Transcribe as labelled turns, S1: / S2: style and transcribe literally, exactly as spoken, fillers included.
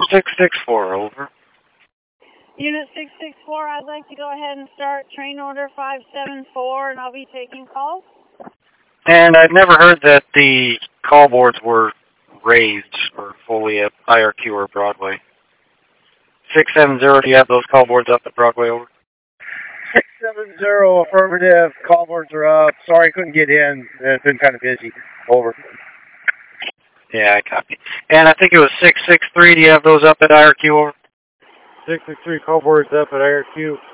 S1: six six four, over.
S2: Unit six six four, I'd like to go ahead and start train order five seven four, and I'll be taking calls.
S1: And I've never heard that the call boards were raised or fully at I R Q or Broadway. six seven zero, do you have those call boards up at Broadway, over?
S3: six seven zero, affirmative. Call boards are up. Sorry, couldn't get in. It's been kind of busy. Over.
S1: Yeah, I copy. And I think it was six six three, do you have those up at I R Q, over?
S3: six six three, call boards up at I R Q.